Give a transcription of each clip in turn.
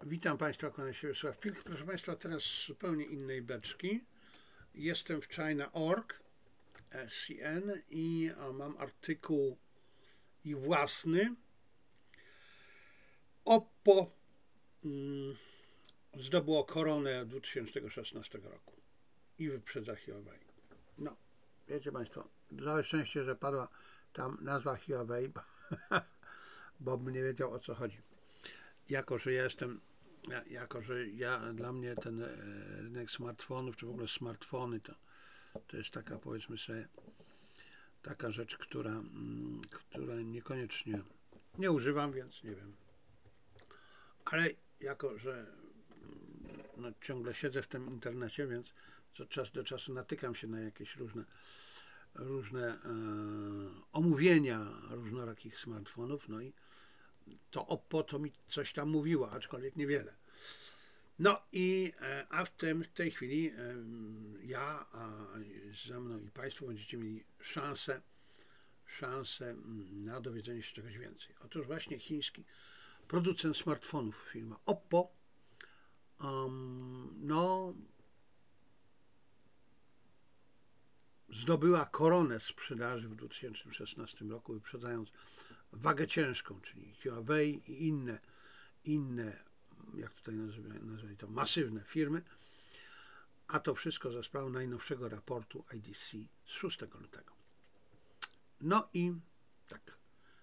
Witam Państwa, kłaniam się Wiesław Pilch. Proszę Państwa, teraz z zupełnie innej beczki. Jestem w China.org, CN i mam artykuł i własny. Oppo zdobyło koronę 2016 roku i wyprzedza Huawei. No, wiecie Państwo, całe szczęście, że padła tam nazwa Huawei, bo bym nie wiedział, o co chodzi. Dla mnie ten rynek smartfonów, czy w ogóle smartfony, to jest taka, powiedzmy sobie, taka rzecz, która niekoniecznie nie używam, więc nie wiem. Ale jako, że ciągle siedzę w tym internecie, więc od czasu do czasu natykam się na jakieś różne omówienia różnorakich smartfonów, no i to Oppo to mi coś tam mówiło, aczkolwiek niewiele. No i w tej chwili ja, a ze mną i Państwo będziecie mieli szansę na dowiedzenie się czegoś więcej. Otóż właśnie chiński producent smartfonów, firma Oppo, zdobyła koronę sprzedaży w 2016 roku, wyprzedzając wagę ciężką, czyli Huawei i inne, jak tutaj nazwali to, masywne firmy, a to wszystko za sprawą najnowszego raportu IDC z 6 lutego. No i tak,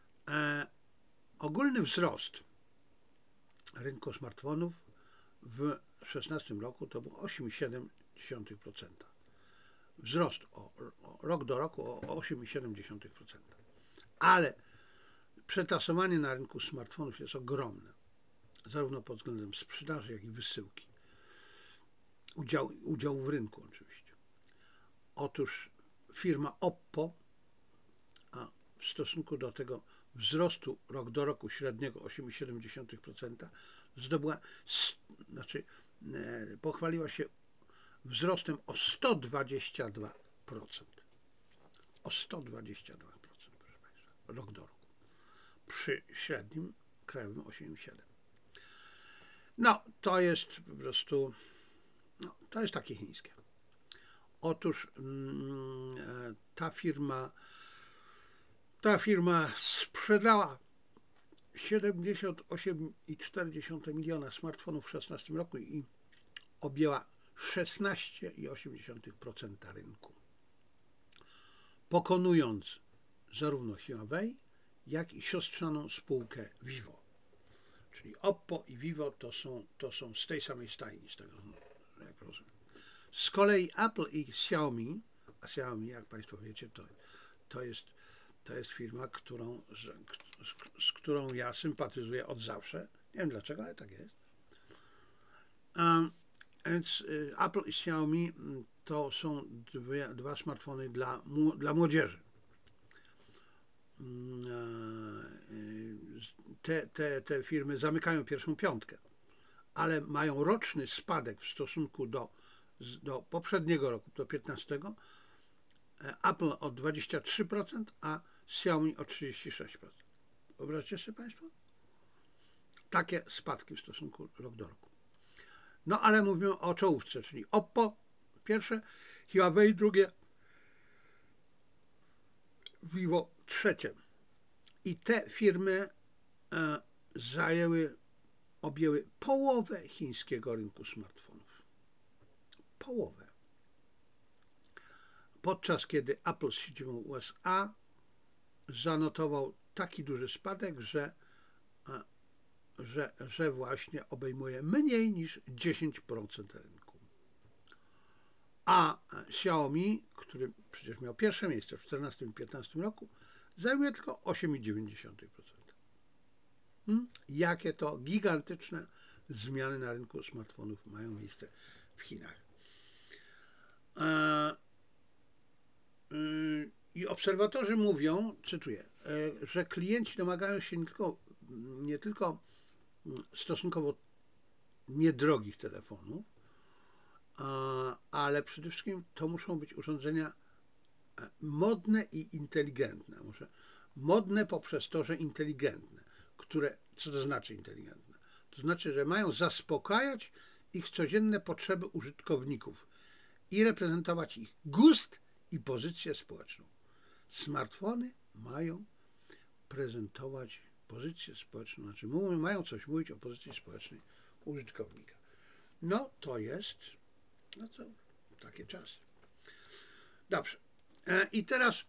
ogólny wzrost rynku smartfonów w 2016 roku to był 8,7%. Wzrost rok do roku o 8,7%. Ale przetasowanie na rynku smartfonów jest ogromne, zarówno pod względem sprzedaży, jak i wysyłki. Udziału w rynku oczywiście. Otóż firma Oppo, a w stosunku do tego wzrostu rok do roku średniego 8,7% zdobyła, pochwaliła się wzrostem o 122%. O 122%, proszę Państwa, rok do roku. Przy średnim krajowym 8,7%. No, to jest po prostu, to jest takie chińskie. Otóż ta firma sprzedała 78,4 miliona smartfonów w 2016 roku i objęła 16,8% rynku, pokonując zarówno Huawei, jak i siostrzaną spółkę Vivo. Czyli Oppo i Vivo to są z tej samej stajni, z tego jak rozumiem. Z kolei Apple i Xiaomi, a Xiaomi, jak Państwo wiecie, to jest firma, z którą ja sympatyzuję od zawsze. Nie wiem dlaczego, ale tak jest. Więc Apple i Xiaomi to są dwa smartfony dla młodzieży. Te firmy zamykają pierwszą piątkę, ale mają roczny spadek w stosunku do poprzedniego roku, do 15. Apple o 23%, a Xiaomi o 36%. Wyobraźcie sobie Państwo? Takie spadki w stosunku rok do roku. No ale mówimy o czołówce, czyli Oppo pierwsze, Huawei drugie, Vivo trzecie. I te firmy objęły połowę chińskiego rynku smartfonów. Połowę. Podczas kiedy Apple z siedzibą USA zanotował taki duży spadek, że właśnie obejmuje mniej niż 10% rynku. A Xiaomi, który przecież miał pierwsze miejsce w 2014 i 2015 roku, zajmuje tylko 8,9%. Jakie to gigantyczne zmiany na rynku smartfonów mają miejsce w Chinach. I obserwatorzy mówią, cytuję, że klienci domagają się nie tylko stosunkowo niedrogich telefonów, ale przede wszystkim to muszą być urządzenia modne i inteligentne. Modne poprzez to, że inteligentne. Co to znaczy inteligentne? To To znaczy, że mają zaspokajać ich codzienne potrzeby użytkowników i reprezentować ich gust i pozycję społeczną. Smartfony mają prezentować pozycję społeczną, znaczy mają coś mówić o pozycji społecznej użytkownika. No to jest, no to takie czasy. Dobrze. I teraz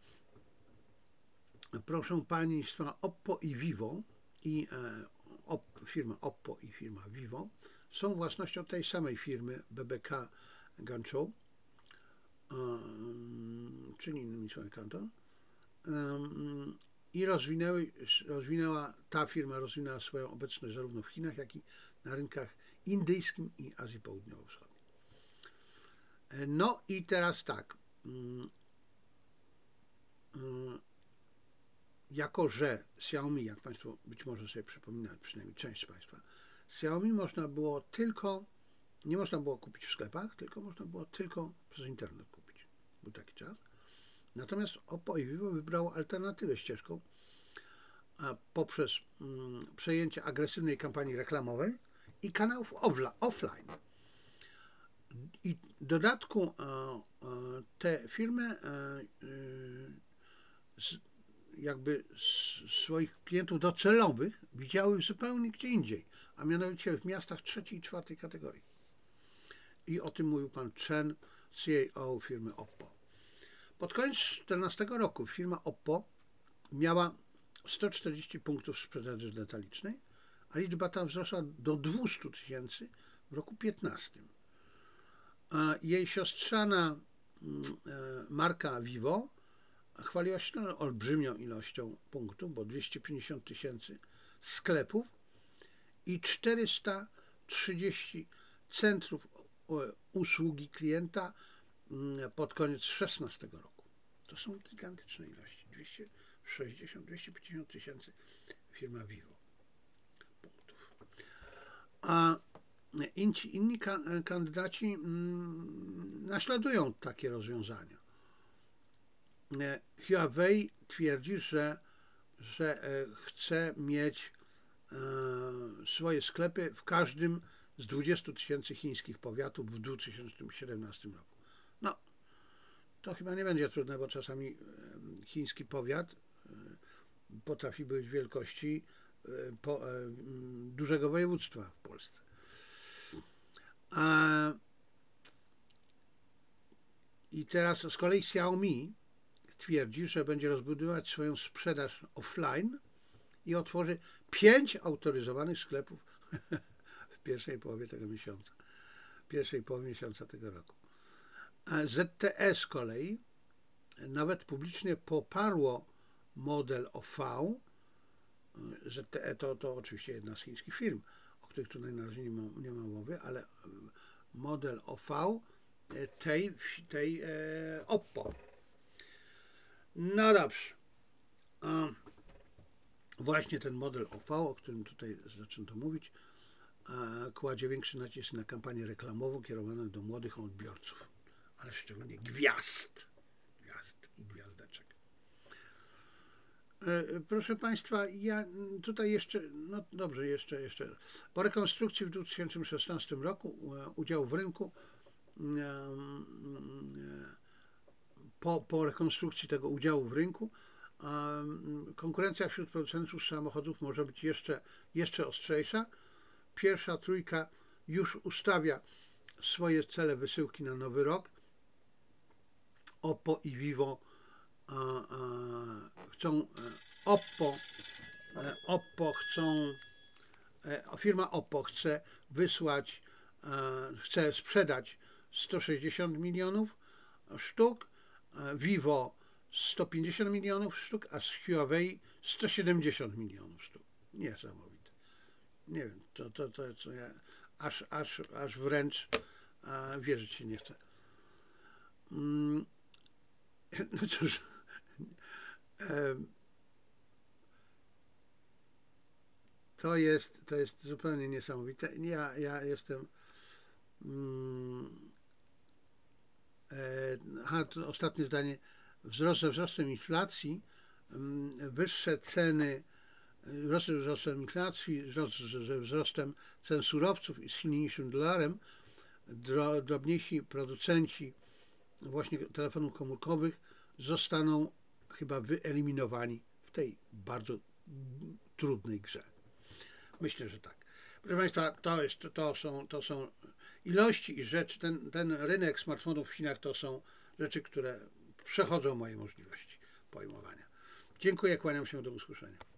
proszę Państwa, Oppo i Vivo i firma Oppo i firma Vivo są własnością tej samej firmy BBK Ganzhou, czyli innymi słowy Canton. I ta firma rozwinęła swoją obecność zarówno w Chinach, jak i na rynkach indyjskim i Azji Południowo-Wschodniej. No i teraz tak. Jako że Xiaomi, jak Państwo być może sobie przypominają, przynajmniej część z Państwa, Xiaomi nie można było kupić w sklepach, tylko można było tylko przez internet kupić. Był taki czas. Natomiast Oppo i Vivo wybrało alternatywę ścieżką poprzez przejęcie agresywnej kampanii reklamowej i kanałów offline. I w dodatku te firmy jakby swoich klientów docelowych widziały zupełnie gdzie indziej, a mianowicie w miastach trzeciej i czwartej kategorii. I o tym mówił pan Chen, CEO firmy Oppo. Pod koniec 2014 roku firma Oppo miała 140 punktów sprzedaży detalicznej, a liczba ta wzrosła do 200 000 w roku 2015. Jej siostrzana marka Vivo chwaliła się olbrzymią ilością punktów, bo 250 000 sklepów i 430 centrów usługi klienta pod koniec 2016 roku. To są gigantyczne ilości. 250 000 firma Vivo punktów. A inni kandydaci naśladują takie rozwiązania. Huawei twierdzi, że chce mieć swoje sklepy w każdym z 20 000 chińskich powiatów w 2017 roku. No, to chyba nie będzie trudne, bo czasami chiński powiat potrafi być wielkości dużego województwa w Polsce. I teraz z kolei Xiaomi twierdzi, że będzie rozbudowywać swoją sprzedaż offline i otworzy 5 autoryzowanych sklepów w pierwszej połowie miesiąca tego roku. A ZTE z kolei nawet publicznie poparło model OV. ZTE to oczywiście jedna z chińskich firm, o których tutaj na razie nie ma mowy, ale model OV tej Oppo. No dobrze. Właśnie ten model OV, o którym tutaj zaczęto mówić, kładzie większy nacisk na kampanię reklamową kierowaną do młodych odbiorców, ale szczególnie gwiazd i gwiazdeczek. Proszę Państwa, ja tutaj jeszcze, no dobrze, jeszcze. Po rekonstrukcji w 2016 roku udział w rynku, po rekonstrukcji tego udziału w rynku, konkurencja wśród producentów samochodów może być jeszcze ostrzejsza. Pierwsza trójka już ustawia swoje cele wysyłki na nowy rok. Oppo i Vivo firma Oppo chce sprzedać 160 milionów sztuk, Vivo 150 milionów sztuk, a z Huawei 170 milionów sztuk. Niesamowite. Nie wiem, to ja aż wręcz wierzyć się nie chcę. No cóż, to jest zupełnie niesamowite. Ja jestem ostatnie zdanie. Wzrost ze wzrostem inflacji, wyższe ceny wzrostem inflacji, wzrostem cen surowców i silniejszym dolarem, drobniejsi producenci właśnie telefonów komórkowych zostaną chyba wyeliminowani w tej bardzo trudnej grze. Myślę, że tak. Proszę Państwa, to są ilości i rzeczy. Ten rynek smartfonów w Chinach to są rzeczy, które przechodzą moje możliwości pojmowania. Dziękuję, kłaniam się, do usłyszenia.